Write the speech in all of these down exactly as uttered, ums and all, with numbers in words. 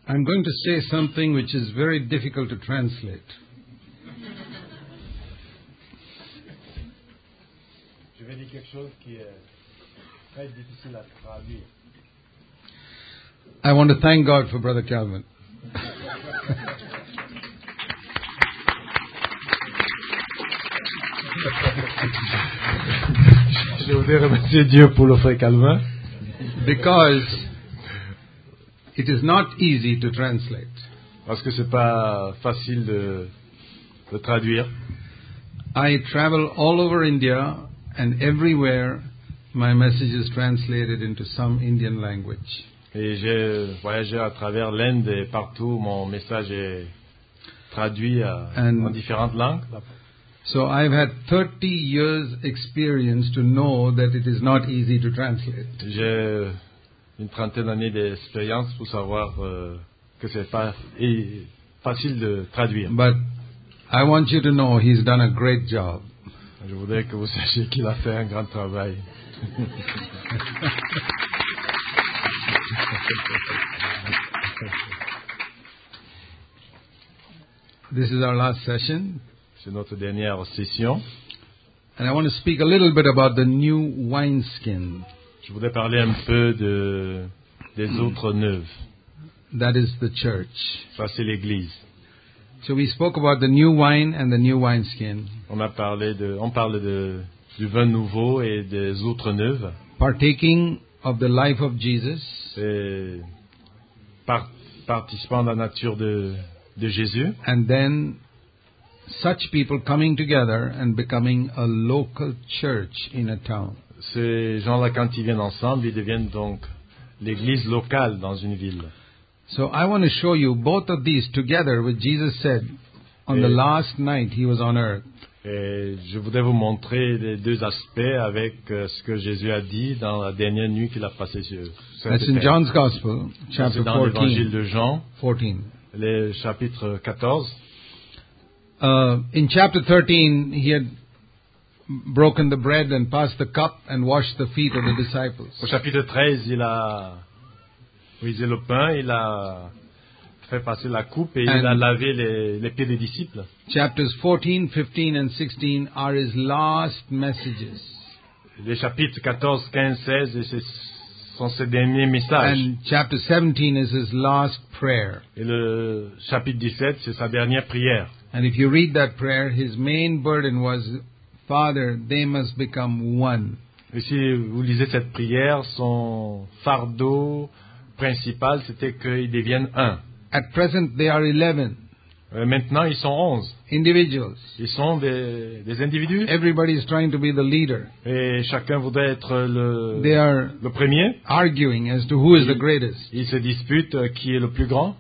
I'm going to say something which is very difficult to translate. Je vais dire quelque chose qui est très difficile à traduire. I want to thank God for Brother Calvin. Je voudrais remercier Dieu pour le frère Calvin. Because it is not easy to translate. Parce que c'est pas facile de, de traduire. I travel all over India and everywhere my message is translated into some Indian language. Et j'ai voyagé à travers l'Inde et partout mon message est traduit à, en différentes langues. So I've had thirty years experience to know that it is not easy to translate. J'ai une trentaine d'années d'expérience pour savoir euh, que c'est pas facile de traduire. But I want you to know he's done a great job. Je voudrais que vous sachiez qu'il a fait un grand travail. This is our last session. C'est notre dernière session. And I want to speak a little bit about the new wineskin. Je voudrais parler un peu de, des autres neuves. That is the church. Ça, c'est l'Église. So we spoke about the new wine and the new wineskin. On a parlé de, on parle de, du vin nouveau et des autres neuves. Partaking of the life of Jesus. Et par, participant de la nature de, de Jésus. And then such people coming together and becoming a local church in a town. Ces gens-là, quand ils viennent ensemble, ils deviennent donc l'église locale dans une ville. So I want to show you both of these together, which Jesus said on Et, the last night he was on earth. Et je voudrais vous montrer les deux aspects avec euh, ce que Jésus a dit dans la dernière nuit qu'il a passée sur cette That's in terre. John's Gospel, chapter C'est dans l'évangile fourteen. de Jean, fourteen. le chapitre quatorze. Uh, in chapter thirteen, he had broken the bread and passed the cup and washed the feet of the disciples. Au chapitre treize, il a brisé le pain, il a fait passer la coupe et And il a lavé les, les pieds des disciples. Chapters fourteen, fifteen, and sixteen are his last messages. Les chapitres quatorze, quinze, seize, et ce sont ses derniers messages. And chapter seventeen is his last prayer. Et le chapitre dix-sept, c'est sa dernière prière. And if you read that prayer, his main burden was, Father, they must become one. Et si vous lisez cette prière, son fardeau principal, c'était qu'ils deviennent un. At present, they are eleven. Euh, maintenant, ils sont onze. Individuals. Ils sont des, des individus. Everybody is trying to be the leader. Et chacun voudrait être le, They are le premier. arguing as to who is the greatest. Ils se disputent euh, qui est le plus grand.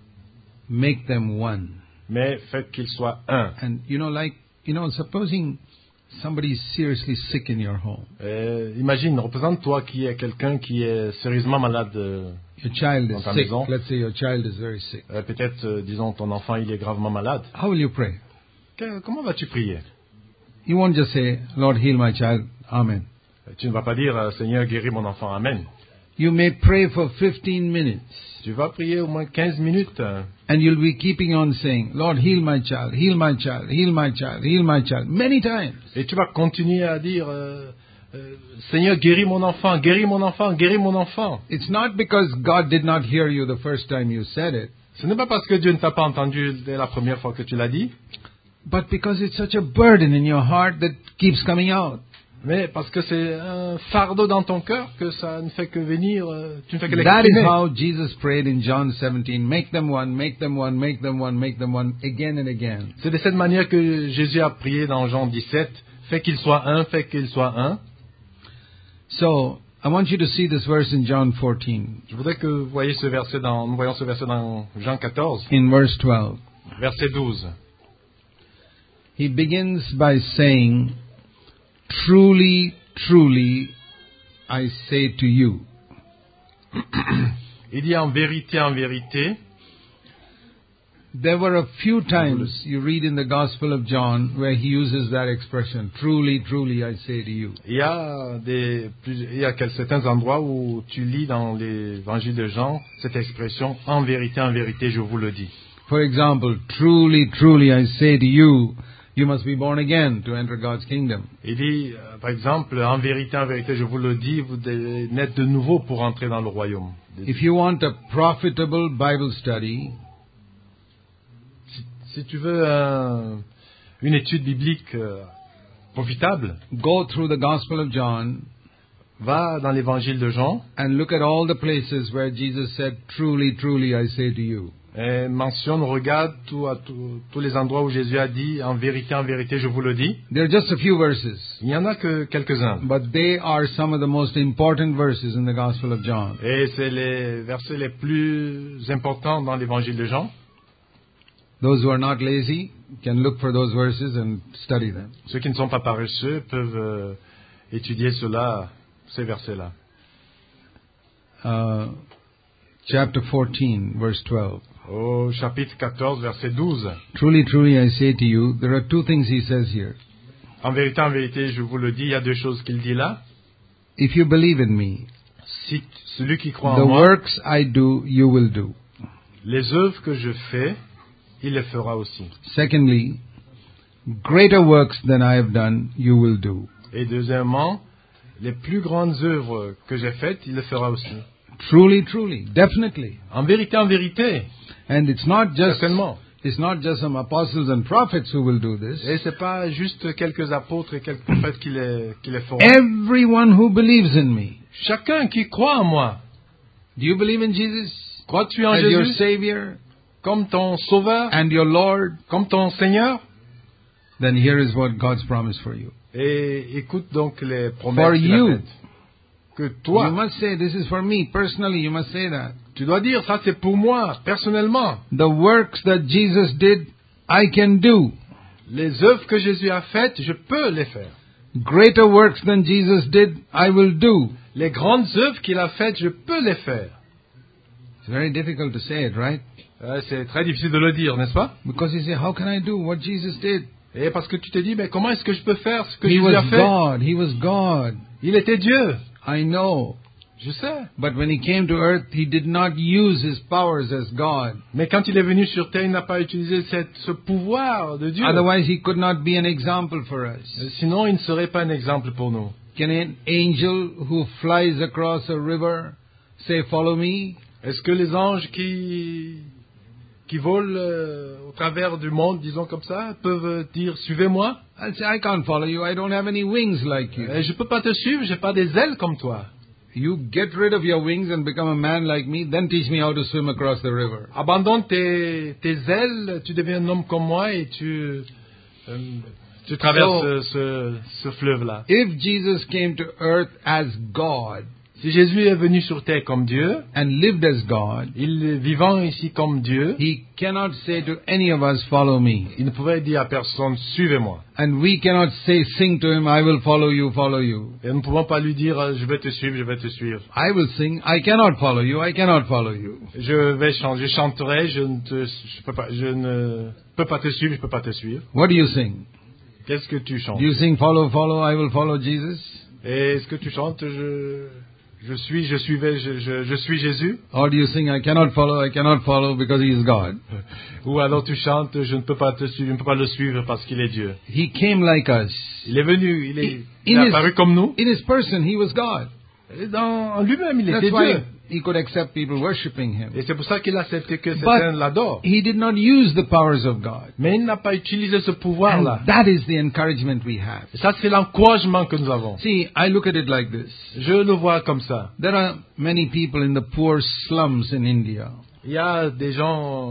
Make them one. Mais faites qu'ils soient un. And you know, like, you know, supposing somebody is seriously sick in your home. Euh, imagine, représente-toi qui est quelqu'un qui est sérieusement malade euh, Your child dans is ta sick. maison. Let's say your child is very sick. Euh, peut-être, euh, disons, ton enfant il est gravement malade. How will you pray? Que- comment vas-tu prier? You won't just say, Lord, heal my child. Amen. Euh, Tu ne vas pas dire, euh, Seigneur, guéris mon enfant. Amen. You may pray for fifteen minutes. Tu vas prier au moins quinze minutes. euh, And you'll be keeping on saying, Lord, heal my child, heal my child, heal my child, heal my child, many times. Et tu vas continuer à dire, euh, euh, Seigneur, guéris mon enfant, guéris mon enfant, guéris mon enfant. It's not because God did not hear you the first time you said it, Ce n'est pas parce que Dieu ne t'a pas entendu dès la première fois que tu l'as dit, but because it's such a burden in your heart that keeps coming out. mais parce que c'est un fardeau dans ton cœur que ça ne fait que venir, euh, tu ne fais que That is l'exprimer. how Jesus prayed in John seventeen, make them one, make them one, make them one, make them one, again and again. C'est de cette manière que Jésus a prié dans Jean dix-sept, fais qu'il soit un, fais qu'il soit un. So, I want you to see this verse in John fourteen, Je voudrais que vous voyez ce verset dans, nous voyons ce verset dans Jean quatorze, in verse twelve. verset douze. He begins by saying, Truly, truly, I say to you. Il dit en vérité, en vérité, There were a few times you read in the Gospel of John where he uses that expression, truly, truly, I say to you. Il y a des, plus- il y a quel- certains endroits où tu lis dans l'évangile de Jean cette expression, en vérité, en vérité, je vous le dis. For example, truly, truly, I say to you, you must be born again to enter God's kingdom. Il dit, euh, par exemple, en vérité, en vérité, je vous le dis, vous devez naître de nouveau pour entrer dans le royaume. If you want a profitable Bible study, Si, si tu veux un- une étude biblique euh, profitable, go through the Gospel of John va dans l'évangile de Jean and look at all the places where Jesus said, truly, truly, I say to you. et mentionne, regarde tout, à tout- tous les endroits où Jésus a dit, en vérité, en vérité, je vous le dis. There are just a few verses, Il n'y en a que quelques-uns. but they are some of the most important verses in the Gospel of John. Et c'est les versets les plus importants dans l'évangile de Jean. Those who are not lazy can look for those verses and study them. Ceux qui ne sont pas paresseux peuvent euh, étudier cela, ces versets-là. Uh, chapter fourteen, verse twelve. Au chapitre quatorze, verset douze. Truly, truly, I say to you, there are two things he says here. En vérité, en vérité, je vous le dis, il y a deux choses qu'il dit là. If you believe in me, Si celui qui croit the en moi, works I do, you will do. les œuvres que je fais, il les fera aussi. Secondly, greater works than I have done, you will do. Et deuxièmement, les plus grandes œuvres que j'ai faites, il les fera aussi. Truly, truly, definitely. En vérité, en vérité, And it's not just certainement. it's not just some apostles and prophets who will do this. Et c'est pas juste quelques apôtres et quelques prophètes qui les, qui les feront. Everyone who believes in me. Chacun qui croit en moi. Do you believe in Jesus Crois-tu en as your Jésus Savior comme ton sauveur, and your Lord? comme ton Seigneur? Then here is what God's promise for you. Et écoute donc les For promesses qu'il a you. faites. Que You toi, must say, this is for me personally. You must say that. tu dois dire, ça c'est pour moi, personnellement. The works that Jesus did, I can do. Les œuvres que Jésus a faites, je peux les faire. Greater works than Jesus did, I will do. Les grandes œuvres qu'il a faites, je peux les faire. It's very difficult to say it, right? Euh, c'est très difficile de le dire, n'est-ce pas? Because you say, how can I do what Jesus did? Et parce que tu te dis, mais comment est-ce que je peux faire ce que He Jésus a was fait? God. He was God. Il était Dieu. I know. Je sais. But when he came to earth, he did not use his powers as God. Mais quand il est venu sur terre, il n'a pas utilisé cette, ce pouvoir de Dieu. Otherwise, he could not be an example for us. Euh, Sinon, il ne serait pas un exemple pour nous. Can an angel who flies across a river say, follow me? Est-ce que les anges qui, qui volent euh, au travers du monde, disons comme ça, peuvent dire « Suivez-moi I'll say, I can't follow you. I don't have any wings like » you. Euh, Je ne peux pas te suivre, je n'ai pas des ailes comme toi. You get rid of your wings and become a man like me, then teach me how to swim across the river. Abandonne tes, tes ailes, tu deviens un homme comme moi et tu, euh, tu traverses So- ce, ce, ce fleuve-là. If Jesus came to earth as God Si Jésus est venu sur terre comme Dieu, and lived as God, il est vivant ici comme Dieu, he cannot say to any of us, follow me. il ne pouvait dire à personne « Suivez-moi ». And we cannot say, sing to him, I will follow you, follow you. Et nous ne pouvons pas lui dire « Je vais te suivre, je vais te suivre ». I will sing, I cannot follow you, I cannot follow you. Je vais chanter, je chanterai, je ne, te, je, peux pas, je ne peux pas te suivre, je ne peux pas te suivre. What do you sing? Qu'est-ce que tu chantes? Do you sing, follow, follow, I will follow Jesus? Et est-ce que tu chantes je, je suis, je suivais, je, je, je suis Jésus? Or do you sing, I cannot follow, I cannot follow because he is God? Ou alors tu chantes je ne peux pas te suivre, je ne peux pas le suivre parce qu'il est Dieu. He came like us. Il est venu, il est, In il est his- apparu comme nous. In his person, he was God. Et dans en lui-même, il That's était why Dieu. he could accept people worshipping him. Et c'est pour ça qu'il a accepté que certains But l'adorent. he did not use the powers of God. Mais il n'a pas utilisé ce And pouvoir-là. that is the encouragement we have. Et ça, c'est l'encouragement que nous avons. See, I look at it like this. Je le vois comme ça. There are many people in the poor slums in India. Il y a des gens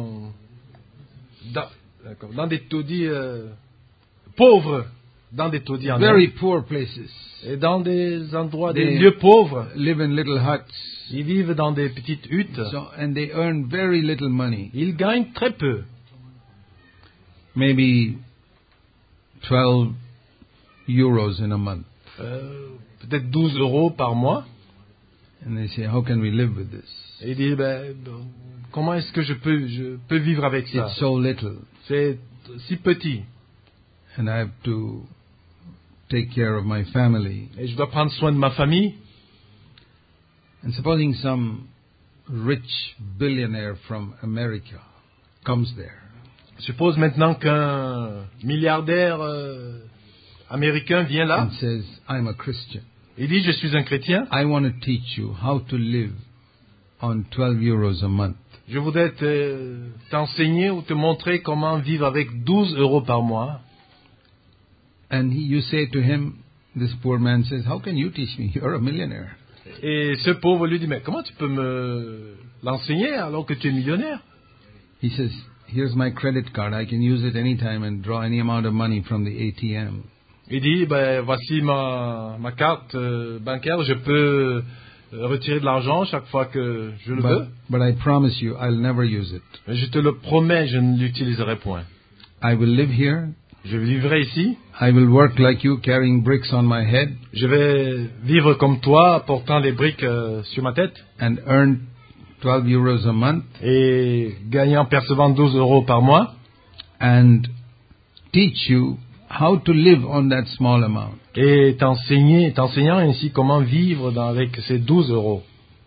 dans, d'accord, dans des taudis euh, pauvres, dans des taudis en Very Inde. poor places. Et dans des endroits, des They lieux pauvres. live in little huts. Ils vivent dans des petites huttes. So, and they earn very little money. Ils gagnent très peu. Maybe twelve euros in a month. Euh, peut-être douze euros par mois. And they say, how can we live with this? Et ils disent, ben, bon, comment est-ce que je peux, je peux vivre avec ça? It's so little. C'est si petit. And I have to take care of my family. Et je dois prendre soin de ma famille. And supposing some rich billionaire from America comes there. Suppose maintenant qu'un milliardaire euh, américain vient là. And says, I'm a Christian. Il dit, je suis un chrétien. I want to teach you how to live on twelve euros a month. Je voudrais te, t'enseigner ou te montrer comment vivre avec douze euros par mois. And he, you say to him, this poor man says, how can you teach me? You're a millionaire. Et ce pauvre lui dit, mais comment tu peux me l'enseigner alors que tu es millionnaire? He says, here's my credit card. I can use it anytime and draw any amount of money from the A T M. Il dit, ben, voici ma, ma carte euh, bancaire, je peux euh, retirer de l'argent chaque fois que je le veux. But, but I promise you, I'll never use it. Mais je te le promets, je ne l'utiliserai point. I will live here. Je vivrai ici. I will work like you, carrying bricks on my head. Je vais vivre comme toi, portant les briques euh, sur ma tête. And earn twelve euros a month. Et gagnant, percevant douze euros par mois. And teach you how to live on that small amount. Et t'enseigner, t'enseignant ainsi comment vivre dans, avec ces douze euros.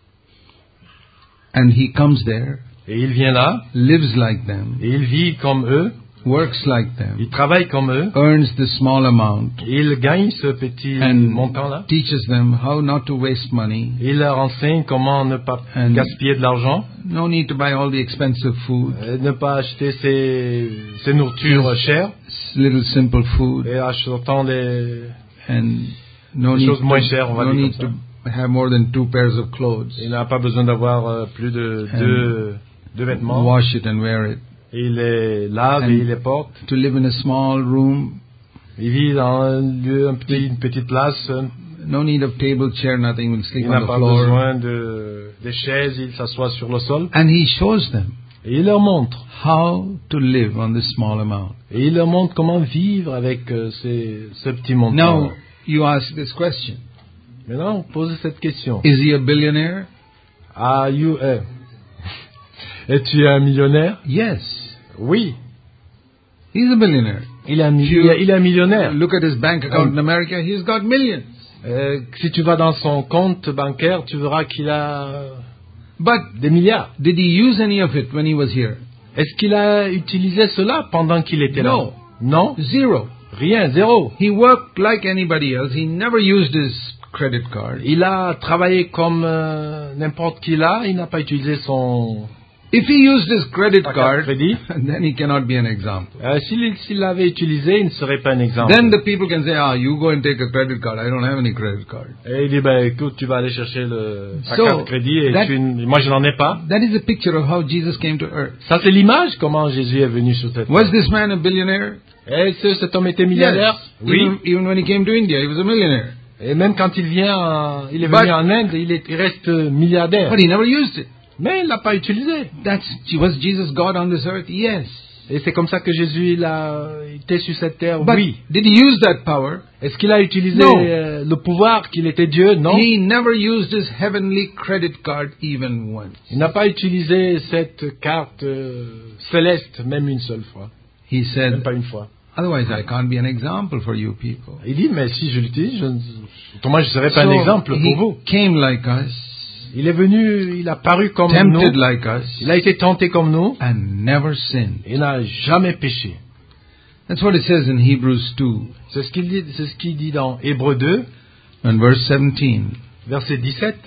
And he comes there. Et il vient là. Lives like them. Et il vit comme eux. Works like them. Il travaille comme eux. Earns the small amount. Et il gagne ce petit and montant-là. Teaches them how not to waste money. Et il leur enseigne comment ne pas and gaspiller de l'argent. No need to buy all the expensive food. Et ne pas acheter ces, ces nourritures chères. Little simple food. Et achetant des, and no des need choses moins to, chères, on va no dire need comme ça. To have more than two pairs of clothes. Il n'a pas besoin d'avoir euh, plus de deux, deux vêtements. Wash it and wear it. Et il les lave and et il les porte. To live in a small room. Il vit dans un lieu, un petit, une petite place. No need of table, chair, nothing. Will sleep il on n'a the pas floor. besoin de, de chaises, il s'assoit sur le sol. And he shows them. Et il leur montre. How to live on this small amount. Et il leur montre comment vivre avec euh, ces, ce petit montant. Now, you ask this question. Maintenant, posez cette question. Is he a billionaire? Are you a... Es-tu un millionnaire? Yes. Oui. He's a billionaire. Il est un, il est, il est un millionnaire. Look at his bank account in America. He's got millions. Euh, si tu vas dans son compte bancaire, tu verras qu'il a But des milliards. Did he use any of it when he was here? Est-ce qu'il a utilisé cela pendant qu'il était là? No. Non. Zéro. Rien, zéro. He worked like anybody else. He never used his credit card. Il a travaillé comme euh, n'importe qui là. Il n'a pas utilisé son... If he used his credit card, crédit, then he cannot be an example. Euh, s'il, s'il l'avait utilisé, il ne serait pas un exemple. Then the people can say, ah, you go and take a credit card. I don't have any credit card. Et il dit, ben écoute, tu vas aller chercher le, ta So, carte de crédit et that, tu, moi je n'en ai pas. That is a picture of how Jesus came to earth. Ça c'est l'image comment Jésus est venu sur cette terre. Was this man a billionaire? Est-ce que cet homme était milliardaire? Yes. Oui. Even, even when he came to India, he was a millionaire. Et même quand il vient, en, il est But, venu en Inde, il, est, il reste milliardaire. But he never used it. Mais il l'a pas utilisé. That's, was Jesus God on this earth? Yes. Et c'est comme ça que Jésus il a été sur cette terre. But oui. Did he use that power? Est-ce qu'il a utilisé No. euh, le pouvoir qu'il était Dieu? Non. He never used his heavenly credit card even once. Il n'a pas utilisé cette carte euh, céleste même une seule fois. He said, même pas une fois. Otherwise I can't be an example for you people. Il dit, mais si je l'utilise, je, autrement je ne serais pas so un exemple pour he vous. Came like us. Il est venu, il a paru comme tempted nous. Like us, il a été tenté comme nous. And never sinned. Il n'a jamais péché. That's what it says in Hebrews two. C'est ce qu'il dit, c'est ce qu'il dit dans Hébreux deux. And verse seventeen. Verset dix-sept.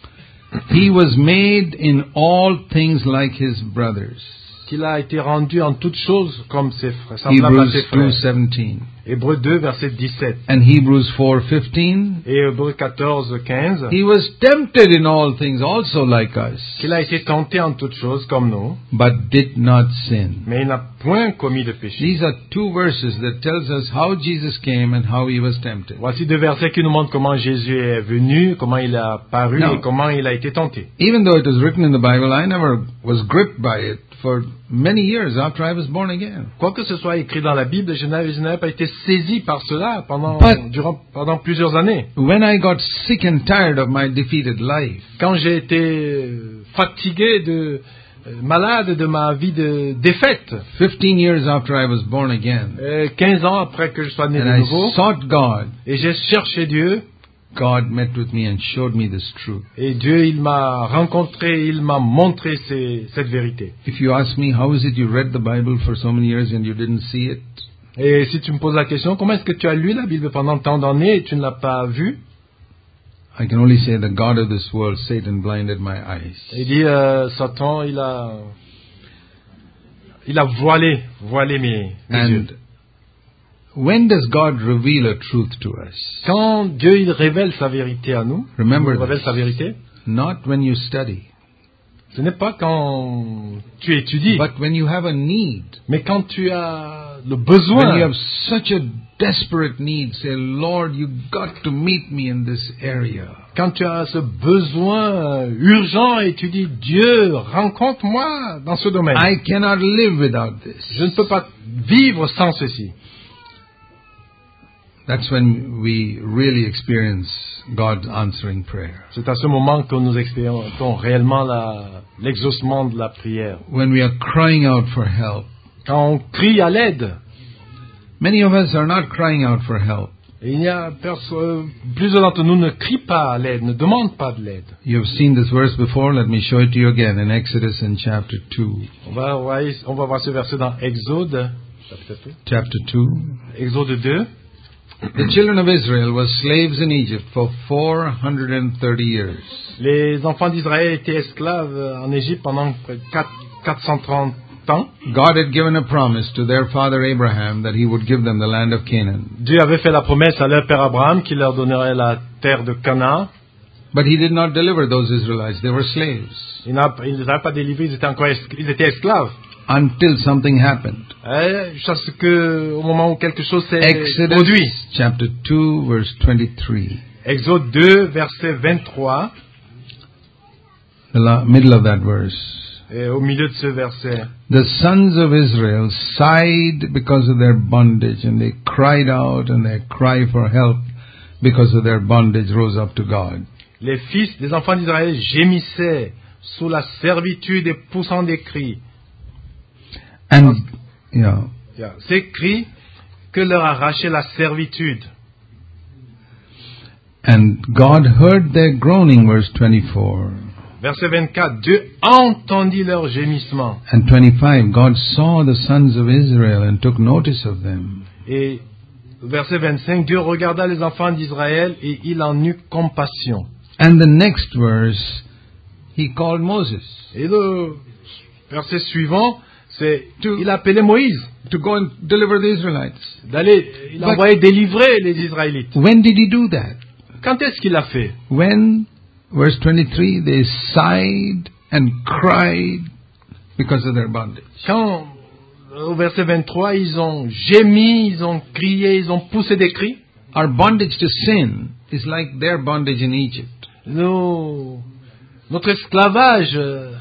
He was made in all things like his brothers. Qu'il a été rendu en toutes choses comme ses frères, semblable à ses Hebrews frères. two seventeen. Hébreux deux, verset dix-sept. And Hebrews four fifteen. Et Hébreux quatorze, quinze. He was tempted in all things also like us. Qu'il a été tenté en toutes choses comme nous. But did not sin. Mais il n'a point commis de péché. These are two verses that tells us how Jesus came and how he was tempted. Voici deux versets qui nous montrent comment Jésus est venu, comment il a paru Now, et comment il a été tenté. Even though it was written in the Bible, I never was gripped by it for many years after I was born again. Quoi que ce soit écrit dans la Bible, je n'avais, je n'avais pas été saisi par cela pendant, But, durant, pendant plusieurs années. When I got sick and tired of my defeated life, quand j'ai été fatigué de, malade de ma vie de défaite. Fifteen years after I was born again, Euh, quinze ans après que je sois né and de I nouveau, sought God, et j'ai cherché Dieu, God met with me and showed me this truth. et Dieu, il m'a rencontré, il m'a montré ces- cette vérité. If you ask me, how is it you read the Bible for so many years and you didn't see it? Et si tu me poses la question, comment est-ce que tu as lu la Bible pendant tant d'années et tu ne l'as pas vue? I can only say the God of this world, Satan, blinded my eyes. Il dit, euh, Satan, il a, il a voilé, voilé mes, mes yeux. And when does God reveal a truth to us? Quand Dieu, il révèle sa vérité à nous, Remember il révèle this. sa vérité, Not when you study, ce n'est pas quand tu étudies, but when you have a need. mais quand tu as le When you besoin, have such a desperate need, say, Lord, you got to meet me in this area. quand tu as ce besoin urgent et tu dis, Dieu, rencontre-moi dans ce domaine. I cannot live without this. Je ne peux pas vivre sans ceci. That's when we really experience God answering prayer. C'est à ce moment que nous expérimentons réellement la- l'exaucement de la prière. When we are crying out for help. Quand on crie à l'aide, Many of us are not crying out for help. et il y a perso- plusieurs d'entre nous ne crient pas à l'aide, ne demandent pas de l'aide. You have seen this verse before. Let me show it to you again in Exodus in chapter two. On va, voir- on va voir ce verset dans Exode, chapitre deux. Chapter two. Exode deux. The children of Israel were slaves in Egypt for four hundred thirty years. Les enfants d'Israël étaient esclaves en Égypte pendant quatre- quatre cent trente ans. God had given a promise to their father Abraham that he would give them the land of Canaan. Dieu avait fait la promesse à leur père Abraham qu'il leur donnerait la terre de Canaan. But he did not deliver those Israelites. They were slaves Il n'a- il ne les avait pas délivrés, ils étaient encore es- ils étaient esclaves. until something happened. Eh, jusqu'à ce que, au moment où quelque chose s'est Exodus produit. chapter two verse twenty-three. Exode deux, verset vingt-trois, The la- middle of that verse. et au milieu de ce verset. The sons of Israel sighed because of their bondage, and they cried out, and their cry for help because of their bondage rose up to God. Les fils des enfants d'Israël gémissaient sous la servitude et poussant des cris. And, yeah, Ces cris que leur arrachait la servitude. and God heard their groaning, verse twenty-four. Verset vingt-quatre, Dieu entendit leur gémissement. And twenty-five, God saw the sons of Israel and took notice of them. Et verset vingt-cinq, Dieu regarda les enfants d'Israël et il en eut compassion. And the next verse, he called Moses Et le verset suivant, c'est il appelait Moïse to go and deliver the Israelites. d'aller, il But- envoyait délivrer les Israélites. When did he do that? Quand est-ce qu'il l'a fait? When, verse twenty-three, they sighed and cried because of their bondage. Quand, au verset vingt-trois, ils ont gémi, ils ont crié, ils ont poussé des cris. Our bondage to sin is like their bondage in Egypt. Nos, notre esclavage, euh,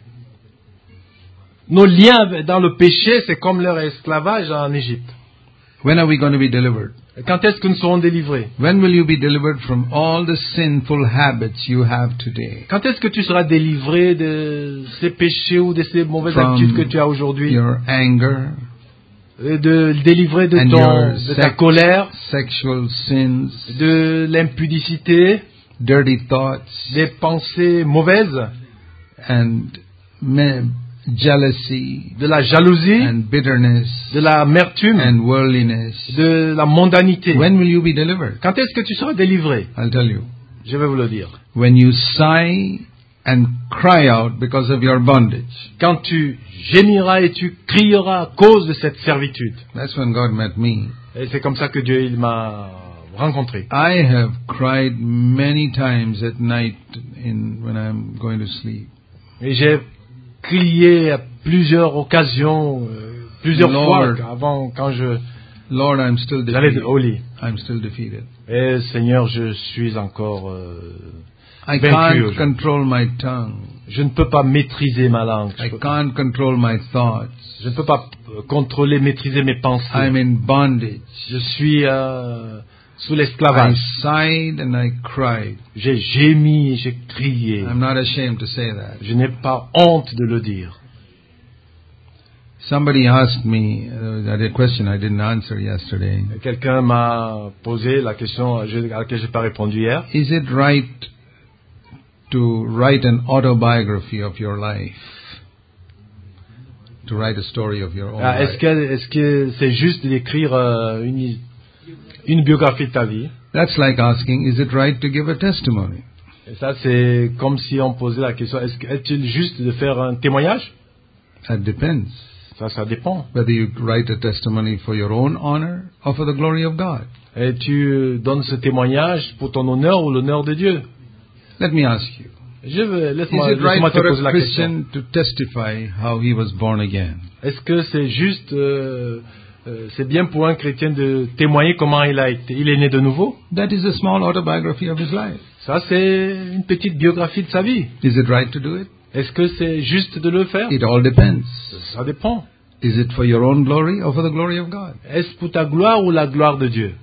nos liens dans le péché, c'est comme leur esclavage en Égypte. When are we going to be delivered? Quand est-ce que nous serons délivrés? When will you be delivered from all the sinful habits you have today? Quand est-ce que tu seras délivré de ces péchés ou de ces mauvaises From habitudes que tu as aujourd'hui? your anger, Euh, De délivré de, and ton, your de ta sex- colère, sexual sins, de l'impudicité, dirty thoughts, des pensées mauvaises, and me- jealousy, de la jalousie, and bitterness, de l'amertume, and worldliness. de la mondanité. When will you be delivered? Quand est-ce que tu seras délivré? I'll tell you. Je vais vous le dire. When you sigh and cry out because of your bondage. Quand tu gémiras et tu crieras à cause de cette servitude. That's when God met me. Et c'est comme ça que Dieu il m'a rencontré. I have cried many times at night in when I'm going to sleep. Et j'ai crié à plusieurs occasions, euh, plusieurs Lord. fois avant quand je Lord, I'm still j'allais defeated. au lit. I'm still defeated. Et Seigneur, je suis encore euh, I vaincu can't aujourd'hui. control my tongue. Je ne peux pas maîtriser ma langue. Je, I peux- can't control my thoughts. je ne peux pas euh, contrôler, maîtriser mes pensées. I'm in bondage. Je suis euh, sous I l'esclavage. sighed and I cried. J'ai gémi, j'ai crié. I'm not ashamed to say that. Je n'ai pas honte de le dire. Somebody asked me, uh, a question I didn't answer yesterday. Quelqu'un m'a posé la question à laquelle je n'ai pas répondu hier. Is it right to write an autobiography of your life? To write a story of your own Ah, est-ce life? que est-ce que c'est juste d'écrire euh, une une biographie de ta vie? That's like asking, is it right to give a testimony? Et ça, c'est comme si on posait la question, est-ce que est-il juste de faire un témoignage? That depends. Ça, ça dépend. Whether you write a testimony for your own honor or for the glory of God. Et tu donnes ce témoignage pour ton honneur ou l'honneur de Dieu. Let me ask you. Je veux, laisse-moi, Is it right laisse-moi te for poser a la question. Christian to testify how he was born again? Est-ce que c'est juste, euh, euh, c'est bien pour un chrétien de témoigner comment il a été, il est né de nouveau? That is a small autobiography of his life. Ça, c'est une petite biographie de sa vie. Is it right to do it? Est-ce que c'est juste de le faire? It all depends. Ça dépend. Is it for your own glory or for the glory of God? Est-ce pour ta gloire ou la gloire de Dieu?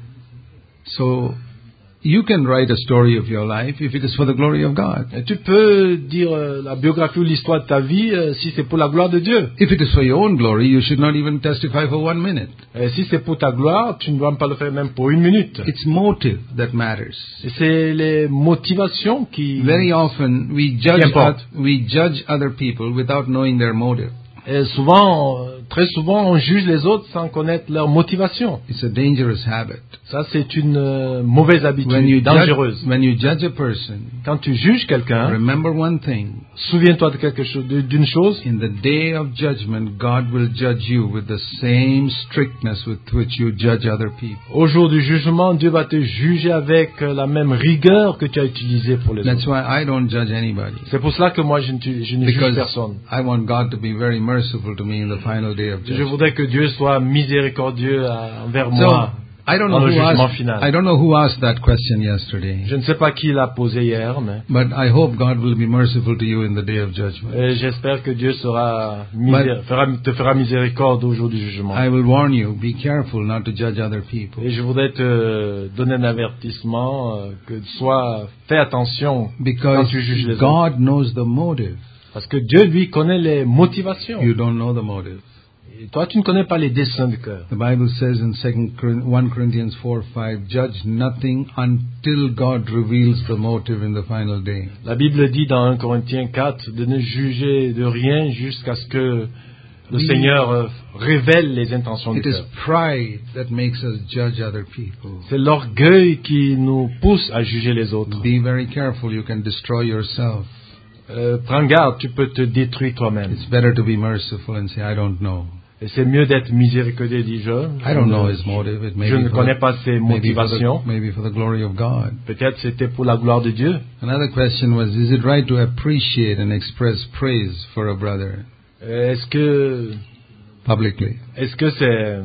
So, you can write a story of your life if it is for the glory of God. Et tu peux dire euh, la biographie ou l'histoire de ta vie euh, si c'est pour la gloire de Dieu. If it is for your own glory, you should not even testify for one minute. Et si c'est pour ta gloire, tu ne dois pas le faire même pour une minute. It's motive that matters. Et c'est les motivations qui... Very often, we judge, importe. oth- we judge other people without knowing their motive. Et souvent, euh, très souvent, on juge les autres sans connaître leur motivation. It's a dangerous habit. Ça, c'est une euh, mauvaise When you, habitude, judge, dangereuse. when you judge a person, Quand tu juges quelqu'un, remember one thing. souviens-toi de quelque chose, de- d'une chose. In the day of judgment, God will judge you with the same strictness with which you judge other people. Au jour du jugement, Dieu va te juger avec euh, la même rigueur que tu as utilisée pour les That's autres. why I don't judge anybody. C'est pour cela que moi, je ne, tu- je ne juge Because personne. I want God to be very merciful to me in the final day of Je judgment. voudrais que Dieu soit miséricordieux à- envers So, moi. I don't dans know le who jugement asked, final. I don't know who asked that question yesterday, Je ne sais pas qui l'a posé hier, mais but I hope God will be merciful to you in the day of judgment. et j'espère que Dieu sera misé- fera- te fera miséricorde au jour du jugement. I will warn you, be careful not to judge other people. Et je voudrais te donner un avertissement euh, que sois fais attention quand Because tu juges les autres. God knows the motive. Parce que Dieu lui connaît les motivations. You don't know the motive. Et toi, tu ne connais pas les desseins du cœur. The Bible says in Second Corinthians four five, judge nothing until God reveals the motive in the final day. La Bible dit dans un Corinthiens quatre de ne juger de rien jusqu'à ce que le Oui. Seigneur euh, révèle les intentions du It is cœur. pride that makes us judge other people. C'est l'orgueil qui nous pousse à juger les autres. Be very careful, you can destroy yourself. Euh, prends garde, tu peux te détruire toi-même. It's better to be merciful and say, I don't know. Et c'est mieux d'être miséricordieux, dit je. I don't know his motive. It may Je be ne for connais the- pas ses maybe for, motivations. the, maybe for the glory of God. Peut-être c'était pour la gloire de Dieu. Another question was, is it right to appreciate and express praise for a brother Euh, Est-ce que publicly? est-ce que c'est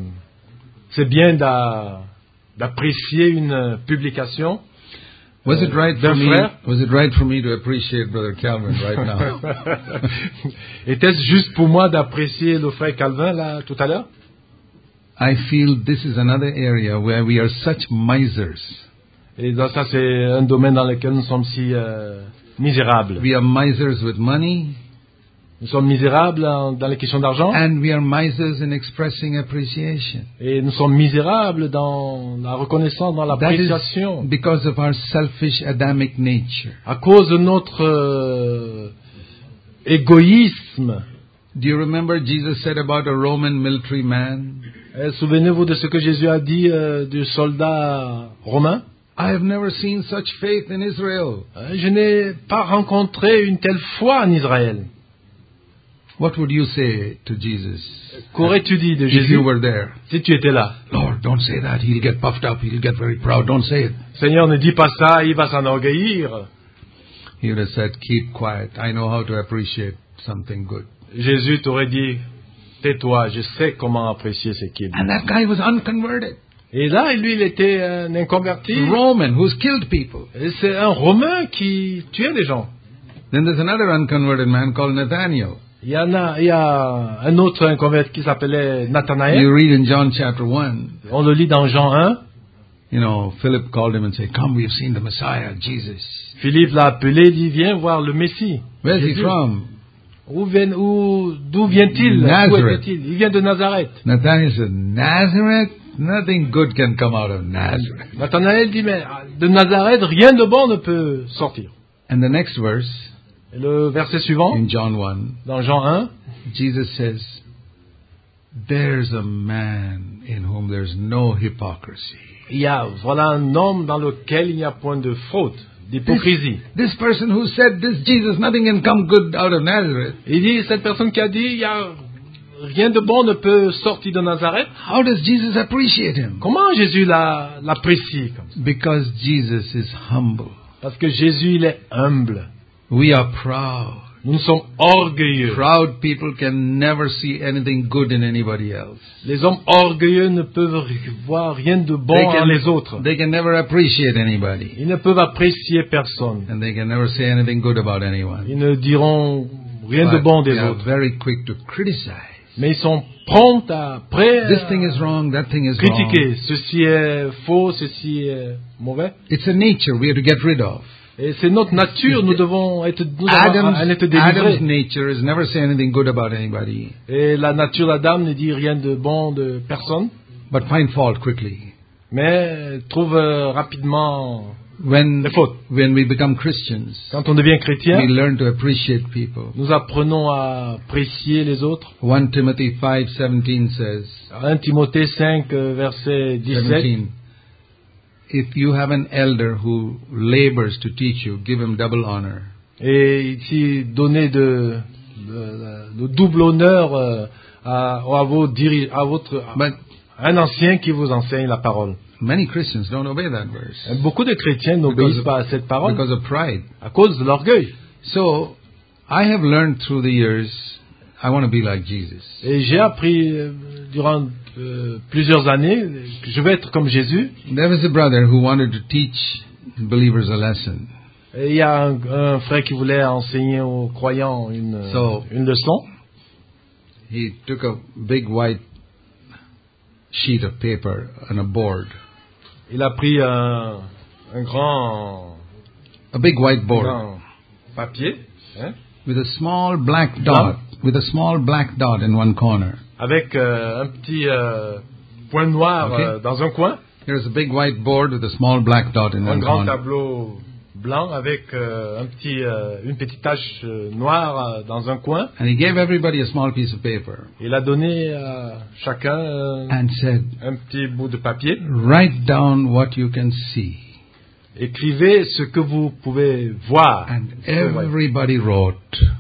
c'est bien d'a- d'apprécier une publication? Was it right d'un for me? frère? Was it right for me to appreciate Brother Calvin right now? Était-ce juste pour moi d'apprécier le frère Calvin là tout à l'heure? I feel this is another area where we are such misers. Et dans ça c'est un domaine dans lequel nous sommes si euh, misérables. We are misers with money, Nous sommes misérables en- dans les questions d'argent and we are misers in expressing appreciation. et nous sommes misérables dans la reconnaissance, dans That is l'appréciation because of our selfish Adamic nature. à cause de notre euh, égoïsme. Do you remember Jesus said about a Roman military man? Euh, Souvenez-vous de ce que Jésus a dit euh, du soldat romain. I have never seen such faith in Israel. Euh, Je n'ai pas rencontré une telle foi en Israël. What would you say to Jesus Qu'aurais-tu dit de if Jésus you were there? si tu étais là? Lord, don't say that. He'll get puffed up. He'll get very proud. Don't say it. Seigneur, ne dis pas ça, il va s'enorgueillir. He would have said, keep quiet. I know how to appreciate something good. Jésus t'aurait dit, tais-toi, je sais comment apprécier ce qu'il dit. And that guy was unconverted. Et là, lui, il était un inconverti. Roman who's killed people. Et c'est un Romain qui tuait des gens. Then there's another unconverted man called Nathaniel. Il y en a, il y a un autre inconverti qui s'appelait You Nathanaël. read in John chapter one. On le lit dans Jean un. You know, Philip called him and said, "Come, we've seen the Messiah, Jesus." Philippe l'a appelé, il dit, viens voir le Messie. Where's he Jésus. from? Où vient, où, d'où vient-il? Nazareth. D'où était-il? Il vient de Nazareth. Nathanael said, "Nazareth? Nothing good can come out of Nazareth." Nathanaël dit, mais de Nazareth, rien de bon ne peut sortir. And the next verse, Et le verset suivant, in John one, dans Jean un, Jesus says, "There's a man in whom there's no hypocrisy." il y a, voilà un homme dans lequel il n'y a point de fraude, d'hypocrisie. This person who said, "This Jesus, nothing can come good out of Nazareth." Il dit, cette personne qui a dit, il y a rien de bon ne peut sortir de Nazareth. How does Jesus appreciate him? Comment Jésus l'a- l'apprécie comme ça? Because Jesus is humble. Parce que Jésus, il est humble. We are proud. Nous sommes orgueilleux. Proud people can never see anything good in anybody else. Les hommes orgueilleux ne peuvent voir rien de bon They en can, les autres. they can never appreciate anybody. Ils ne peuvent apprécier personne. And they can never say anything good about anyone. Ils ne diront rien de But bon they des are autres. very quick to criticize. Mais ils sont prompts à, prêts This thing à is wrong, that thing is critiquer. wrong. Ceci est faux, ceci est mauvais. It's a nature we have to get rid of. Et c'est notre nature, nous devons être, nous devons Adam's, en être Adam's délivrés. nature is never say anything good about anybody, Et la nature d'Adam ne dit rien de bon de personne, but find fault quickly. mais trouve euh, rapidement When, les fautes. when we become Christians, Quand on devient chrétien, we learn to appreciate people. nous apprenons à apprécier les autres. First Timothy five seventeen says, un Timothée cinq, euh, verset dix-sept. seventeen, "If you have an elder who labors to teach you, give him double honor." Et ici, donner de, de, de double honneur euh, à, à, vos diri- à votre But à un ancien qui vous enseigne la parole. many Christians don't obey that verse Et beaucoup de chrétiens n'obéissent pas à cette parole because of pride. à cause de l'orgueil. So, I have learned through the years, I want to be like Jesus. Et j'ai appris euh, durant euh, plusieurs années que je vais être comme Jésus. There was a brother who wanted to teach believers a lesson. Et il y a un, un frère qui voulait enseigner aux croyants une, So- une leçon. He took a big white sheet of paper and a board, Il a pris un, un grand, a big white board grand papier, hein, with a small black dot, with a small black dot in one corner. avec euh, un petit euh, point noir Okay. euh, dans un coin, Here's a big white board with a small black dot in un one grand corner. tableau blanc avec euh, un petit, euh, une petite tache euh, noire euh, dans un coin. And he gave everybody a small piece of paper Il a donné à chacun euh, and said, un petit bout de papier. "Write down what you can see." Écrivez ce que vous pouvez voir. And everybody wrote,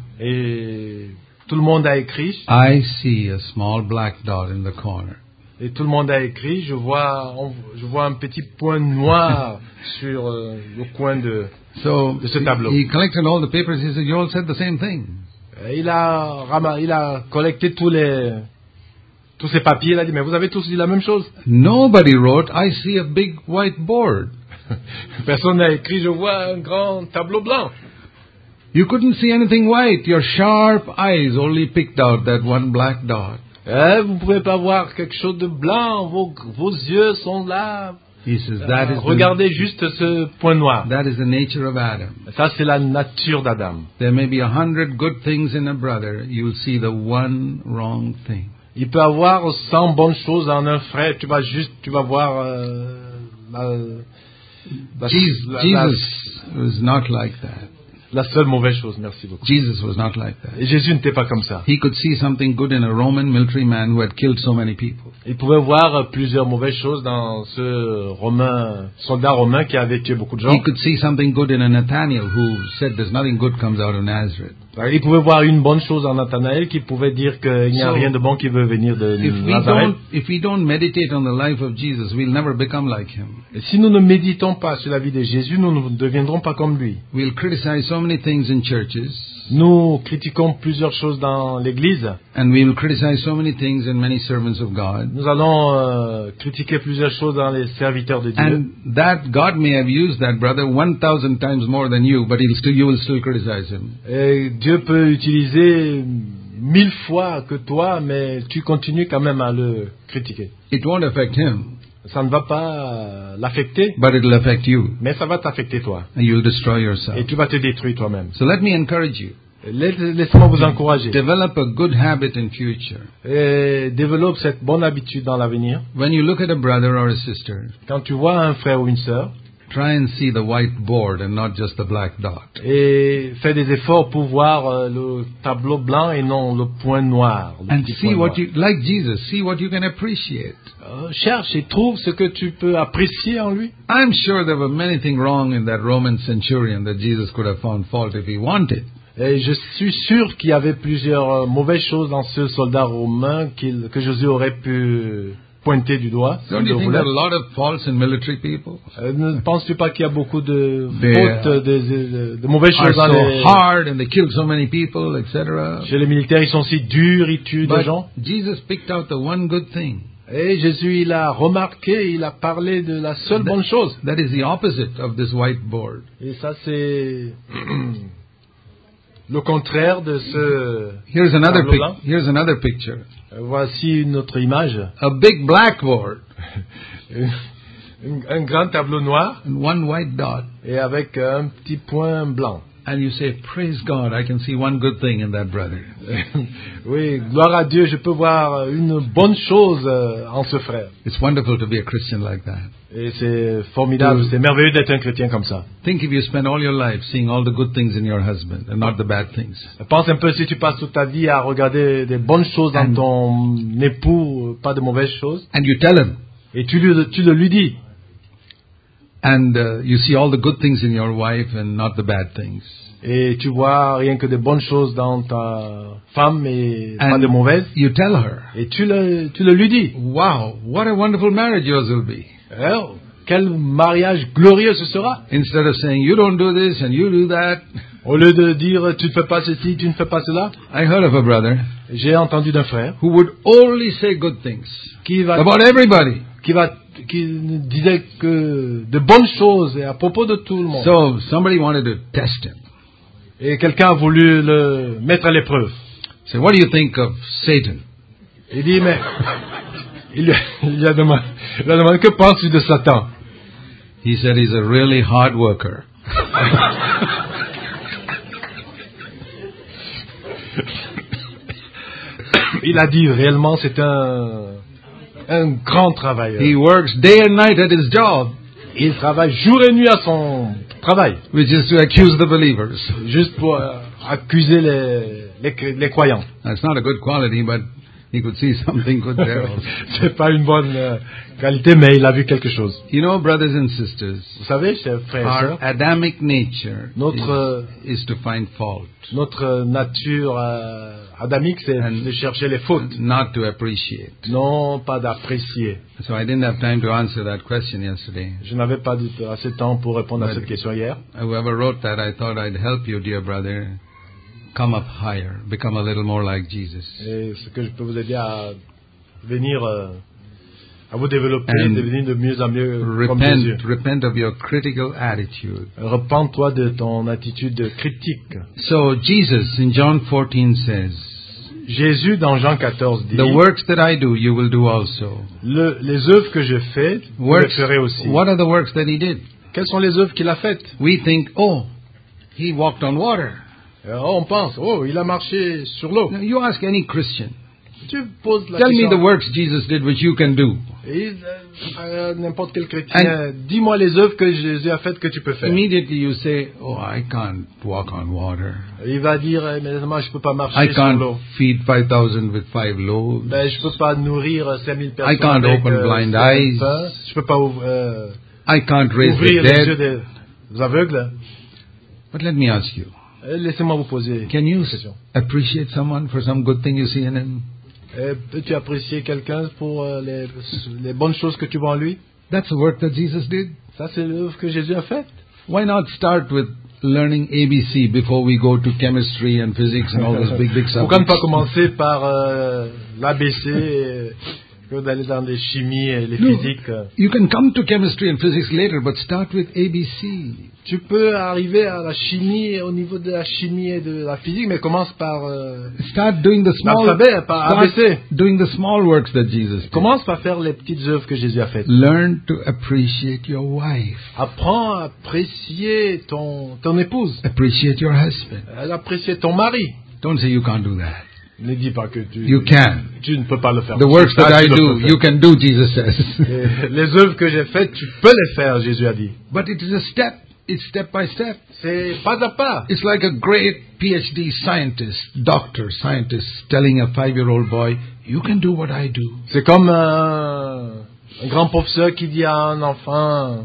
Et tout le monde a écrit. "I see a small black dot in the corner." Et tout le monde a écrit. Je vois, on- je vois un petit point noir sur euh, le coin de. So De ce tableau. he collected all the papers. He said, "You all said the same thing." Euh, Il a, rama- il a collecté tous les, tous ces papiers. Il a dit, mais vous avez tous dit la même chose. Nobody wrote, "I see a big white board." Personne n'a écrit. Je vois un grand tableau blanc. You couldn't see anything white. Your sharp eyes only picked out that one black dot. Eh, vous ne pouvez pas voir quelque chose de blanc. Vos, vos yeux sont là. He says, that Euh, is, regardez juste ce point noir. the, that is the nature of Adam. Ça, c'est la nature d'Adam. There may be a hundred good things in a brother. You'll see the one wrong thing. Il peut avoir cent bonnes choses en un frère. Tu vas juste, tu vas voir euh, la, la, Jesus, la- Jesus was not like that. la, la seule mauvaise chose. Merci beaucoup. Jesus was not like that. Et Jésus n'était pas comme ça. He could see something good in a Roman military man who had killed so many people. Il pouvait voir plusieurs mauvaises choses dans ce romain, soldat romain qui avait tué beaucoup de gens. He could see something good in a Nathaniel who said there's nothing good comes out of Nazareth. Il pouvait voir une bonne chose en Nathanaël qui pouvait dire qu'il n'y a So, rien de bon qui veut venir de If we Nazareth. don't, if we don't meditate on the life of Jesus, we'll never become like him. Et si nous ne méditons pas sur la vie de Jésus, nous ne deviendrons pas comme lui. We'll criticize so many things in churches, Nous critiquons plusieurs choses dans l'Église. and we will criticize so many things in many servants of God. Nous allons euh, critiquer plusieurs choses dans les serviteurs de Dieu. And that God may have used that brother one thousand times more than you, but he'll still, you will still criticize him. Et Dieu peut utiliser mille fois que toi, mais tu continues quand même à le critiquer. It won't affect him. ça ne va pas l'affecter, but it will affect you, mais ça va t'affecter toi. and you'll destroy yourself. Et tu vas te détruire toi-même. So let me encourage you. Laissez-moi vous encourager. Develop a good habit in future. Et développe cette bonne habitude dans l'avenir. When you look at a brother or a sister, Quand tu vois un frère ou une sœur, try and see the white board and not just the black dot. et fais des efforts pour voir euh, le tableau blanc et non le point noir. Le And petit see point what noir. you, like Jesus, see what you can appreciate. Euh, cherche et trouve ce que tu peux apprécier en lui. I'm sure there were many things wrong in that Roman centurion that Jesus could have found fault if he wanted. Et je suis sûr qu'il y avait plusieurs euh, mauvaises choses dans ce soldat romain qu'il, que Jésus aurait pu pointer du doigt. Don't s'il you le think there voulait. are a lot of faults in military people? Euh, ne penses-tu pas qu'il y a beaucoup de They, fautes, de, de- de mauvaises Are choses dans so les... hard and they kill so many people, et cetera. Chez les militaires, ils sont si durs, ils tuent des But gens. Jesus picked out the one good thing. Et Jésus, il a remarqué, il a parlé de la seule bonne chose. That is the opposite of this whiteboard. Et ça, c'est le contraire de ce... Here's another Tableau pic- blanc. here's another picture. Voici une autre image. A big blackboard Un, un grand tableau noir and one white dot. et avec un petit point blanc. And you say, praise God, I can see one good thing in that brother. Oui, gloire à Dieu, je peux voir une bonne chose euh, en ce frère. It's wonderful to be a Christian like that. Et c'est formidable, c'est merveilleux d'être un chrétien comme ça. Think if you spend all your life seeing all the good things in your husband and not the bad things. Pense un peu si tu passes toute ta vie à regarder des bonnes choses dans And- ton époux, pas de mauvaises choses, And you tell him. et tu, lui, tu le lui dis. And uh, you see all the good things in your wife and not the bad things. Et tu vois rien que des bonnes choses dans ta femme et pas And de mauvaises. you tell her, Et tu le, tu le lui dis. wow, what a wonderful marriage yours will be. Oh, quel mariage glorieux ce sera. Instead of saying, you don't do this and you do that. Au lieu de dire tu ne fais pas ceci, tu ne fais pas cela. I heard of a brother J'ai entendu d'un frère who would only say good things qui va, about everybody. qui va, qui disait que de bonnes choses et à propos de tout le monde. So somebody wanted to test him. Et quelqu'un a voulu le mettre à l'épreuve. Say, what do you think of Satan? Il dit, mais il lui a, il lui a demandé, il lui a demandé, que penses-tu de Satan? He said he's a really hard worker. Il a dit, réellement, c'est un, un grand travailleur. He works day and night at his job, Il travaille jour et nuit à son travail, which is to accuse the believers. juste pour euh, accuser les, les, les croyants. That's not a good quality, but he could see something good there also. C'est pas une bonne euh, qualité, mais il a vu quelque chose. You know, brothers and sisters, Vous savez, chers frères et our sœurs, Adamic nature notre, euh, is, is to find fault, notre nature euh, adamique, c'est And- de chercher les fautes, not to appreciate. non pas d'apprécier. So I didn't have time to answer that question yesterday. Je n'avais pas du- assez de temps pour répondre à Ouais. cette question hier. Whoever wrote that, I thought I'd help you, dear brother, come up higher, become a little more like Jesus. Et ce que je peux vous aider à venir, euh, à vous développer, And devenir de mieux en mieux comme Jésus. Repent, repent of your critical attitude. Repends-toi de ton attitude critique. So Jesus in John fourteen says, Jésus, dans Jean quatorze, dit, the works that I do, you will do also. le, les œuvres que je fais, vous les Works, ferez aussi. what are the works that he did? Quelles sont les œuvres qu'il a faites? We think, oh, he walked on water. Euh, oh, on pense, oh, il a marché sur l'eau. Now, you ask any Christian, Tu poses la tell me question the works Jesus did which you can do. et, euh, euh, n'importe quel chrétien, dis-moi les œuvres que Jésus a faites que tu peux faire. Immediately you say, oh, I can't walk on water. Il va dire, eh, mais moi je peux pas I marcher sur can't l'eau. feed five thousand with five loaves. Ben, je peux pas nourrir cinq mille personnes I can't avec open euh, blind cinq mille eyes. pains. Je peux pas ouvrir, euh, I can't raise ouvrir the les yeux dead. des aveugles. But let me ask you, Eh, Laissez-moi vous poser can you une s- question. appreciate someone for some good thing you see in him? Eh, Peux-tu apprécier quelqu'un pour euh, les, les bonnes choses que tu vois en lui? That's the work that Jesus did. Ça, c'est l'œuvre que Jésus a faite. Why not start with learning A B C before we go to chemistry and physics and all those big, big Pourquoi ne pas subjects? commencer par euh, l'A B C et que d'aller dans les chimies et les No. physiques. You can come to chemistry and physics later, but start with A B C. Tu peux arriver à la chimie, au niveau de la chimie et de la physique, mais commence par euh, Start doing the small, l'alphabet, par A B C. start doing the small works that Jesus did. Commence par faire les petites œuvres que Jésus a faites. Learn to appreciate your wife. Apprends à apprécier ton, ton épouse, Appreciate your husband. à apprécier ton mari. Don't say you can't do that. Ne dis pas que tu, You can. tu ne peux pas le faire. The works Ça, that tu I le do, peux faire. you can do, Jesus says. Et les œuvres que j'ai faites, tu peux les faire, Jésus a dit. But it is a step. It's step by step. C'est pas à pas. It's like a great PhD scientist, doctor, scientist, telling a five-year-old boy, you can do what I do. C'est comme un, un grand professeur qui dit à un enfant,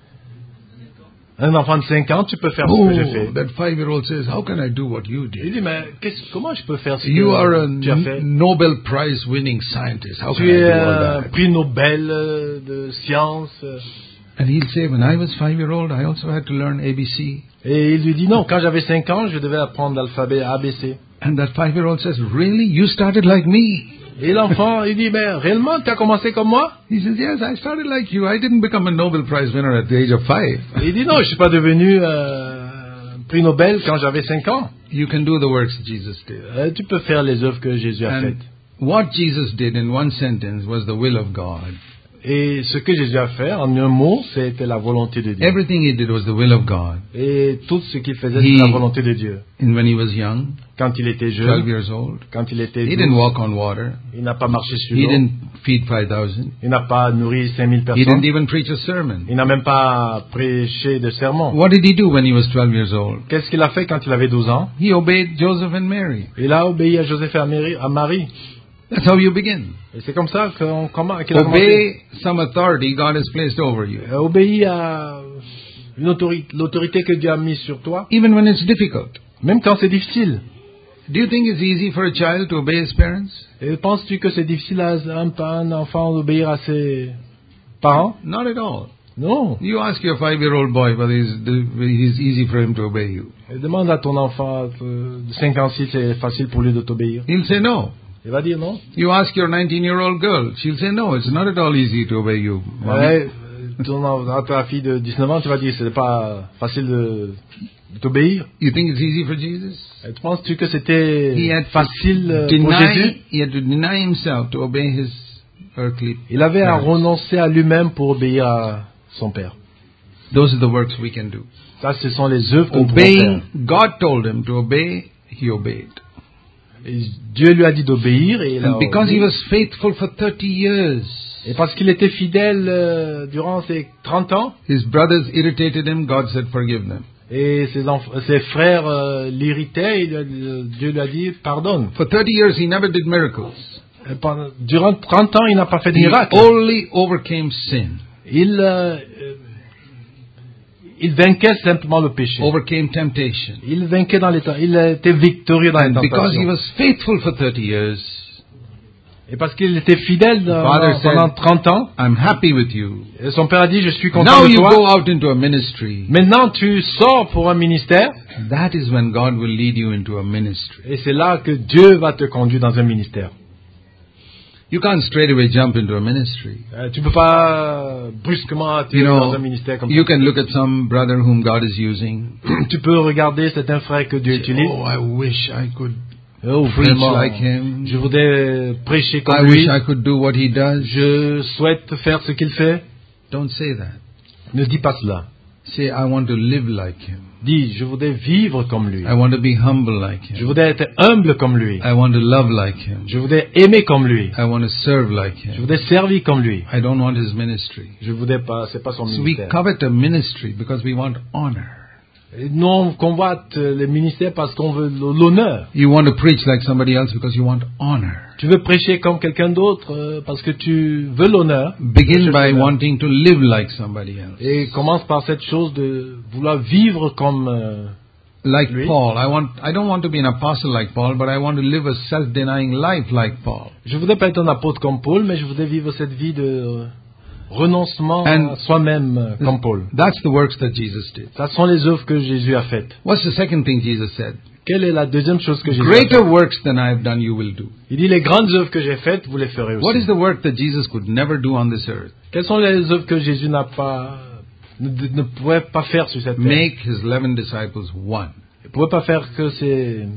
un enfant de cinq ans, tu peux faire ce que j'ai fait. Oh, that five-year-old says, how can I do what you Il did? dit, mais qu'est-ce- comment je peux faire ce You are a que tu as fait? n- Nobel Prize winning scientist. How can Tu I es do un all that? prix Nobel euh, de sciences. And he'll say, when I was five-year-old, I also had to learn A B C. Et il lui dit, non, quand j'avais cinq ans, je devais apprendre l'alphabet A B C. And that five-year-old says, really? You started like me? Et l'enfant, il dit, mais réellement, tu as commencé comme moi? He says, yes, I started like you. I didn't become a Nobel Prize winner at the age of five. Et il dit, non, je suis pas devenu euh, prix Nobel quand j'avais cinq ans. You can do the works Jesus did. Euh, tu peux faire les œuvres que Jésus a And faites. what Jesus did in one sentence was the will of God. Et ce que Jésus a fait, en un mot, c'était la volonté de Dieu. Everything he did was the will of God. Et tout ce qu'il faisait, He- c'était la volonté de Dieu. And when he was young, Quand il était twelve jeune, years old, quand il était he douze, didn't walk on water. il n'a pas marché sur He l'eau, didn't feed five thousand. il n'a pas nourri cinq mille He personnes, didn't even preach a sermon. il n'a même pas prêché de sermon. What did he do when he was twelve years old? Qu'est-ce qu'il a fait quand il avait douze ans? He obeyed Joseph and Mary. Il a obéi à Joseph et à Marie. à Marie. That's how you begin. Et c'est comme ça qu'on commence, qu'il a commencé. Obey some authority God has placed over you. Euh, Obéis à une autorité, l'autorité que Dieu a mise sur toi, Even when it's difficult. même quand c'est difficile. Do you think it's easy for a child to obey his parents? Et penses-tu que c'est difficile à un, à un enfant d'obéir à ses parents? Not at all. Non. You ask your five-year-old boy whether it's, it's easy for him to obey you. Et demande à ton enfant euh, de cinq ans si c'est facile pour lui de t'obéir. He'll say no. Il va dire non. You ask your nineteen-year-old girl, she'll say no, it's not at all easy to obey you. Mommy. Ouais, euh, ton, à ta fille de dix-neuf ans, tu vas dire c'est pas facile de, de t'obéir. You think it's easy for Jesus? Et tu penses-tu que c'était He had facile euh, to pour Jésus? deny, he had to deny himself to obey his earthly Il avait à parents. renoncer à lui-même pour obéir à son père. Those are the works we can do. Ça, ce sont les œuvres qu'on peut Obeying, faire. God told him to obey, he obeyed. Et Dieu lui a dit d'obéir et il a And because he obéi. was faithful for thirty years, Et parce qu'il était fidèle euh, durant ses trente ans, his brothers irritated him, God said, forgive them. et ses, enf- ses frères euh, l'irritaient, et il a- euh, Dieu lui a dit pardonne. For thirty years, he never did miracles. Et pendant- durant trente ans, il n'a pas fait de He miracle. only overcame sin, Il, euh, euh, il vainquait simplement le péché. overcame temptation. Il vainquait dans les temps. Il était victorieux dans les And because he tentations. was faithful for thirty years, Et parce qu'il était fidèle dans- Father dans- said, pendant trente ans, I'm happy with you. et son père a dit, je suis content Now de you toi. go out into a ministry. Maintenant, tu sors pour un ministère, That is when God will lead you into a ministry. et c'est là que Dieu va te conduire dans un ministère. You can't straight away jump into a ministry. Euh, tu peux pas euh, brusquement atterrir You dans know, un ministère comme you can look at some brother whom God is using. ça. Tu peux regarder certains frères que Dieu utilise. Oh, I wish I could Oh, preach vraiment, like him. je voudrais prêcher I comme wish lui. I could do what he does. Je souhaite faire ce qu'il fait. Don't say that. Ne dis pas cela. Say, I want to live like him. Dis, je voudrais vivre comme lui. I want to be humble like Je him. voudrais être humble comme lui. I want to love like him. Je voudrais aimer comme lui. I want to serve like Je him. voudrais servir comme lui. I don't want his ministry. Je voudrais pas, c'est pas son So we ministère. covet a ministry because we want honor. Et nous, on convoite euh, les ministères parce qu'on veut l'honneur. You want to preach like somebody else because you want honor. Tu veux prêcher comme quelqu'un d'autre euh, parce que tu veux l'honneur. Begin by l'honneur. wanting to live like somebody else. Et commence par cette chose de vouloir vivre comme euh, Like lui. Paul, I want I don't want to be an apostle like Paul, but I want to live a self-denying life like Paul. je voudrais pas être un apôtre comme Paul, mais je voudrais vivre cette vie de renoncement And- à soi-même, euh, comme Paul. That's the works that Jesus did. Ça sont les œuvres que Jésus a faites. What's the second thing Jesus said? Quelle est la deuxième chose que Jésus a Greater faite? works than I have done you will do. Il dit, les grandes œuvres que j'ai faites, vous les ferez What aussi. is the work that Jesus could never do on this earth? Quelles sont les œuvres que Jésus n'a pas, ne, ne pouvait pas faire sur cette terre? Make his eleven disciples one. Il ne pouvait pas faire que ces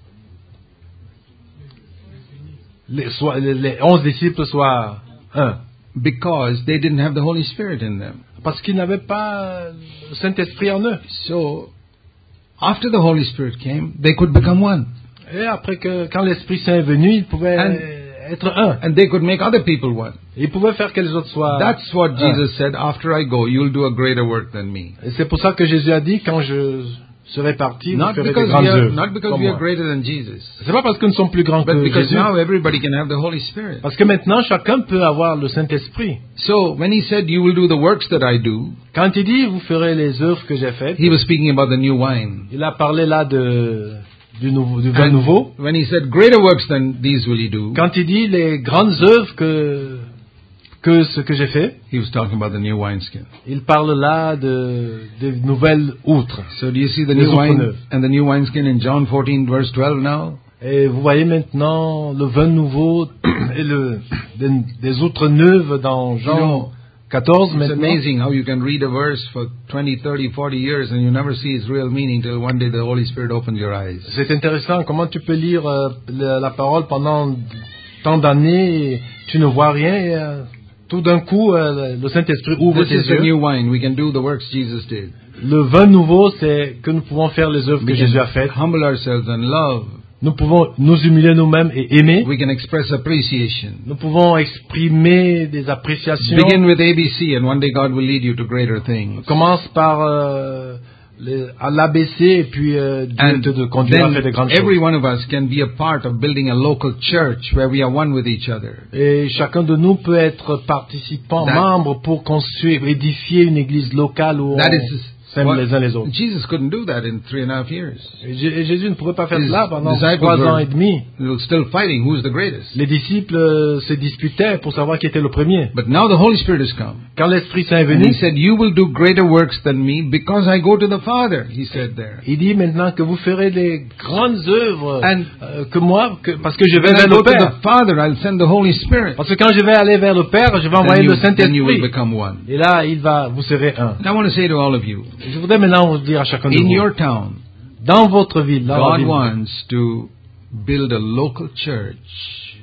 les, soit, les, les onze disciples soient un. Because they didn't have the Holy Spirit in them. Parce qu'ils n'avaient pas le Saint-Esprit en eux. So, after the Holy Spirit came, they could become one. Et après que, quand l'Esprit Saint est venu, ils pouvaient And- être un. And they could make other people one. Ils pouvaient faire que les autres soient That's what un. Jesus said, after I go, you'll do a greater work than me. Et c'est pour ça que Jésus a dit, quand je serai parti, vous Not ferez des because, grandes we are, œuvres. not because comme we are moi. greater than Jesus, C'est pas parce que nous sommes plus grands but que because Jésus. now everybody can have the Holy Spirit. Parce que maintenant, chacun peut avoir le Saint-Esprit. So, when he said, you will do the works that I do, Quand il dit, vous ferez les œuvres que j'ai faites, he was speaking about the new wine. il a parlé là de, du, nouveau, du vin And nouveau. when he said, greater works than these will he do, Quand il dit les grandes œuvres que, que ce que j'ai fait, he was talking about the new wineskin. il parle là de, de nouvelles outres. So do you see the Les new autres wine neuves. and the new wineskin in John fourteen verse twelve now? Et vous voyez maintenant le vin nouveau et le, des, des outres neuves dans Jean You know, quatorze It's maintenant. amazing how you can read a verse for twenty, thirty, forty years and you never see its real meaning till one day the Holy Spirit opens your eyes. C'est intéressant comment tu peux lire euh, la, la parole pendant tant d'années et tu ne vois rien et euh, tout d'un coup euh, le Saint-Esprit ouvre This tes is the yeux. new wine. We can do the works Jesus did. Le vin nouveau, c'est que nous pouvons faire les œuvres que We Jésus a can faites. humble ourselves and love. Nous pouvons nous humilier nous-mêmes et aimer. We can express appreciation. Nous pouvons exprimer des appréciations. Begin with A B C and one day God will lead you to greater things. Commence par euh, les- à l'A B C et puis euh, Dieu And te de conduire à faire de then grandes every choses. one of us can be a part of building a local church where we are one with each other. Et chacun de nous peut être participant, That- membre pour construire, édifier une église locale où That on is s'aime what- les uns les autres. Jesus couldn't do that in three and a half years. Et J- et Jésus ne pouvait pas faire His cela pendant disciples trois were- ans et demi. They were still fighting who's the greatest. Les disciples euh, se disputaient pour savoir qui était le premier. But now the Holy Spirit has come. Quand l'Esprit Saint est And venu, he said, you will do greater works than me because I go to the Father, he said there. il dit maintenant que vous ferez les grandes œuvres And- euh, que moi, que- parce que je vais When I vers go le to Père. the Father, I'll send the Holy Spirit. Parce que quand je vais aller vers le Père, je vais envoyer Then you, le then you will Saint-Esprit. become one. Et là, il va, vous serez un. I want to say to all of you, Je voudrais maintenant vous dire à chacun de in vous, your town, dans votre ville, dans la God ville, wants to build a local church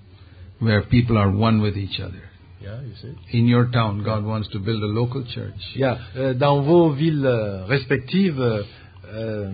where people are one with each other. Yeah, you see. In your town, God wants to build a local church. Yeah, euh, dans vos villes euh, respectives, euh, euh,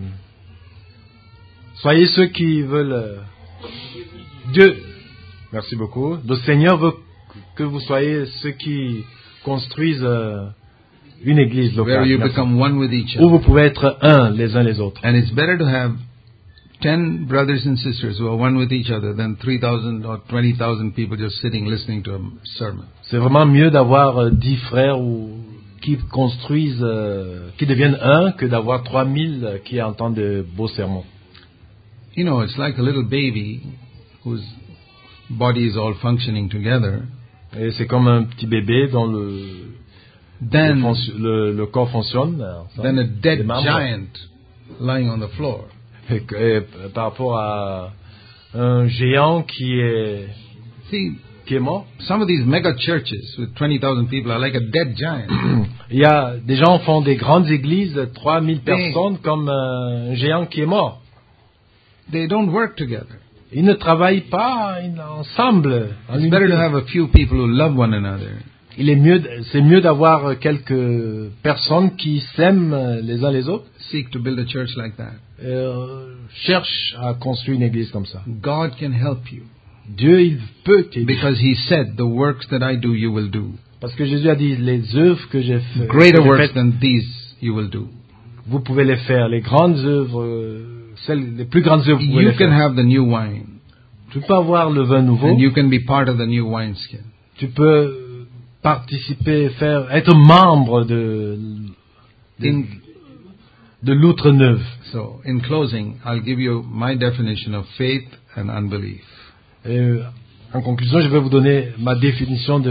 soyez ceux qui veulent. euh, Dieu, merci beaucoup. Le Seigneur veut que vous soyez ceux qui construisent euh, une église Where locale. you Merci. become one with each Où other. vous pouvez être un les uns les autres. And it's better to have ten brothers and sisters who are one with each other than three thousand or twenty thousand people just sitting listening to a sermon. C'est vraiment mieux d'avoir euh, dix frères ou qui construisent, euh, qui deviennent un, que d'avoir trois mille qui entendent de beaux sermons. You know, it's like a little baby whose body is all functioning together. Et c'est comme un petit bébé dont le, le, Then, fonc- le- le corps fonctionne. ensemble, then a les dead membres. giant lying on the floor. Et que- et par rapport à un géant qui est, See, qui est mort. some of these mega churches with twenty thousand people are like a dead giant. Il y a des gens font des grandes églises, trois mille Mais- personnes, comme un géant qui est mort. They don't work together. Ils ne travaillent pas ils- ensemble. en It's better unité. to have a few people who love one another. Il est mieux, de- c'est mieux d'avoir quelques personnes qui s'aiment les uns les autres. Seek to build a church like that. Euh, cherche à construire une église comme ça. God can help you. Dieu, il peut t'aider. Because he said, the works that I do, you will do. Parce que Jésus a dit, les œuvres que j'ai fait, Greater que j'ai works faites, than these you will do. vous pouvez les faire. Les grandes œuvres, euh, celles, les plus grandes œuvres, vous pouvez You les can faire. have the new wine. Tu peux avoir le vin nouveau. And you can be part of the new wineskin. Tu peux participer, faire, être membre de, de, In, de l'outre neuve. so, in closing, I'll give you my definition of faith and unbelief. Et, euh, en conclusion, je vais vous donner ma définition de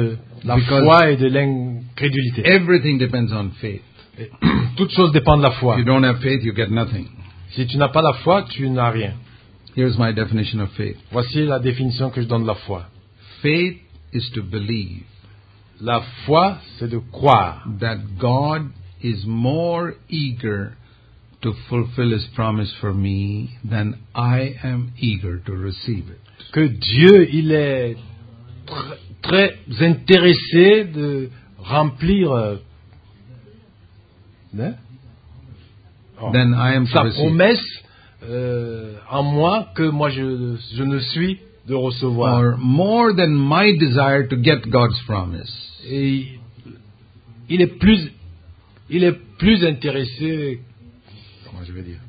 la Because foi et de l'incrédulité. everything depends on faith. Et toute chose dépend de la foi. If you don't have faith, you get nothing. Si tu n'as pas la foi, tu n'as rien. Here's my definition of faith. Voici la définition que je donne de la foi. Faith is to believe La foi, c'est de croire that God is more eager to fulfill His promise for me than I am eager to receive it. que Dieu, il est tr- très intéressé de remplir euh, hein? Oh. Then I am to sa receive. promesse euh, en moi que moi je, je ne suis de recevoir. Or more than my desire to get God's promise. Et il est plus, il est plus intéressé, comment je vais dire,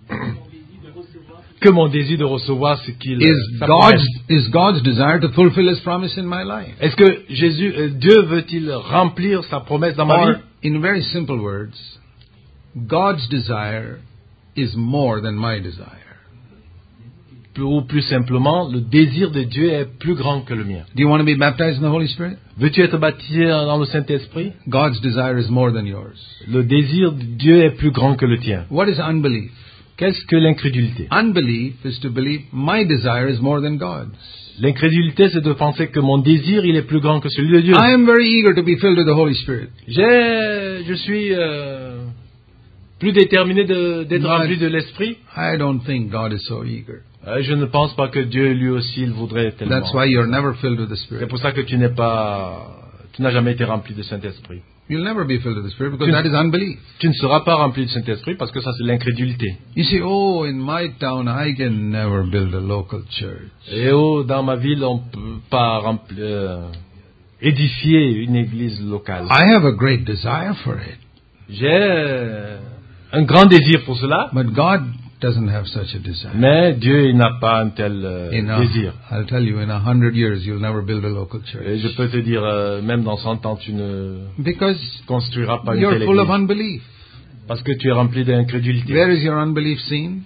que mon désir de recevoir ce qu'il Is sa God's, promesse. is God's desire to fulfill His promise in my life? Est-ce que Jésus, euh, Dieu veut-il remplir sa promesse dans ma Or, vie? in very simple words, God's desire is more than my desire. Plus- Ou plus simplement, le désir de Dieu est plus grand que le mien. Do you want to be baptized in the Holy Spirit? Veux-tu être baptisé dans le Saint-Esprit? God's desire is more than yours. Le désir de Dieu est plus grand que le tien. What is unbelief? Qu'est-ce que l'incrédulité? Unbelief is to believe my desire is more than God's. L'incrédulité, c'est de penser que mon désir, il est plus grand que celui de Dieu. I am very eager to be filled with the Holy Spirit. J'ai, je suis euh, plus déterminé de- d'être Moi, rempli de l'Esprit. I don't think God is so eager. Euh, je ne pense pas que Dieu, lui aussi, il voudrait tellement. That's why you're never filled with the C'est Spirit. pour ça que tu n'es pas, tu n'as jamais été rempli de Saint-Esprit. You'll never be filled with the Spirit because Tu- that is unbelief. Tu ne seras pas rempli de Saint-Esprit parce que ça, c'est l'incrédulité. You say, oh, in my town, I can never build a local church. Et oh, dans ma ville, on ne peut pas remplir, euh, édifier une église locale. I have a great desire for it. J'ai euh, un grand désir pour cela, But God doesn't have such a desire. mais Dieu il n'a pas un tel euh, In a, désir. I'll tell you, in a hundred years, you'll never build a local Et church. je peux te dire, euh, même dans cent ans, tu ne Because construiras pas une you're telle full of église. unbelief. Parce que tu es rempli d'incrédulité. Where is your unbelief seen?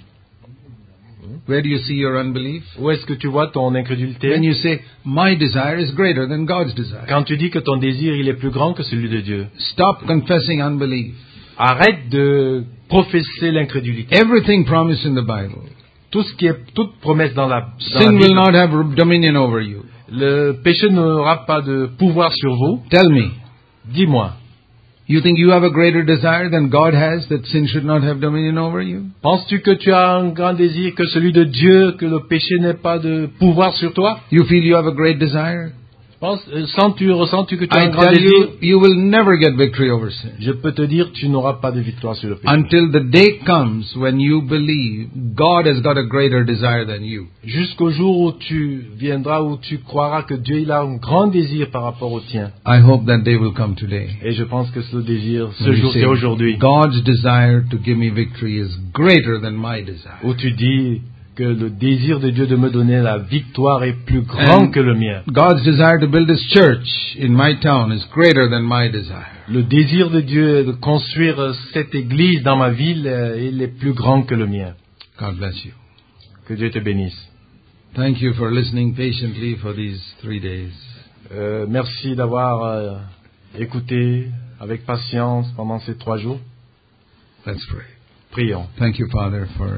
Where do you see your unbelief? Où est-ce que tu vois ton incrédulité? When you say, my desire is greater than God's desire. Quand tu dis que ton désir il est plus grand que celui de Dieu. Stop confessing unbelief. Arrête de professer l'incrédulité. Everything promised in the Bible. Tout ce qui est toute promesse dans la, dans la Sin will Bible, not have dominion over you. le péché n'aura pas de pouvoir sur vous. Tell me, Dis-moi, you think you have a greater desire than God has that sin should not have dominion over you? penses-tu que tu as un grand désir que celui de Dieu, que le péché n'ait pas de pouvoir sur toi? You feel you have a great desire? Pense, euh, sens-tu, ressens-tu que tu as un I grand tell désir? you, you will never get victory over sin. Je peux te dire, tu n'auras pas de victoire sur le péché. Until the day comes when you believe God has got a greater desire than you. Jusqu'au jour où tu viendras, où tu croiras que Dieu il a un grand désir par rapport au tien. I hope that day will come today. Et je pense que ce désir, ce When you jour, say, c'est aujourd'hui. God's desire to give me victory is greater than my desire. Où tu dis que le désir de Dieu de me donner la victoire est plus grand And que le mien. God's desire to build His church in my town is greater than my desire. Le désir de Dieu de construire euh, cette église dans ma ville, euh, il est plus grand que le mien. God bless you. Que Dieu te bénisse. Thank you for listening patiently for these three days. Euh, merci d'avoir euh, écouté avec patience pendant ces trois jours. Let's pray. Prions. Thank you, Father, for,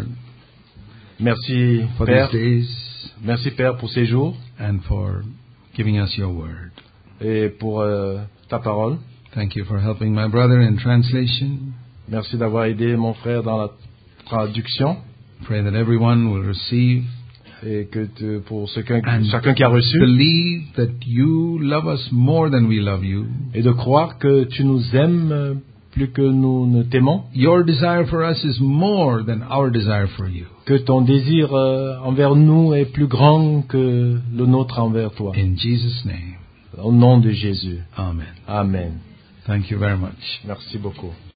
Merci for Père. these days Merci Père pour ces jours and for giving us your word. et pour euh, ta parole. Thank you for helping my brother in translation. Merci d'avoir aidé mon frère dans la traduction Pray that everyone will receive et que tu- pour chacun, and chacun qui a reçu believe that you love us more than we love you. et de croire que tu nous aimes euh, plus que nous ne t'aimons, Your desire for us is more than our desire for you. que ton désir euh, envers nous est plus grand que le nôtre envers toi. In Jesus' name, Au nom de Jésus. amen. Amen. Thank you very much. Merci beaucoup.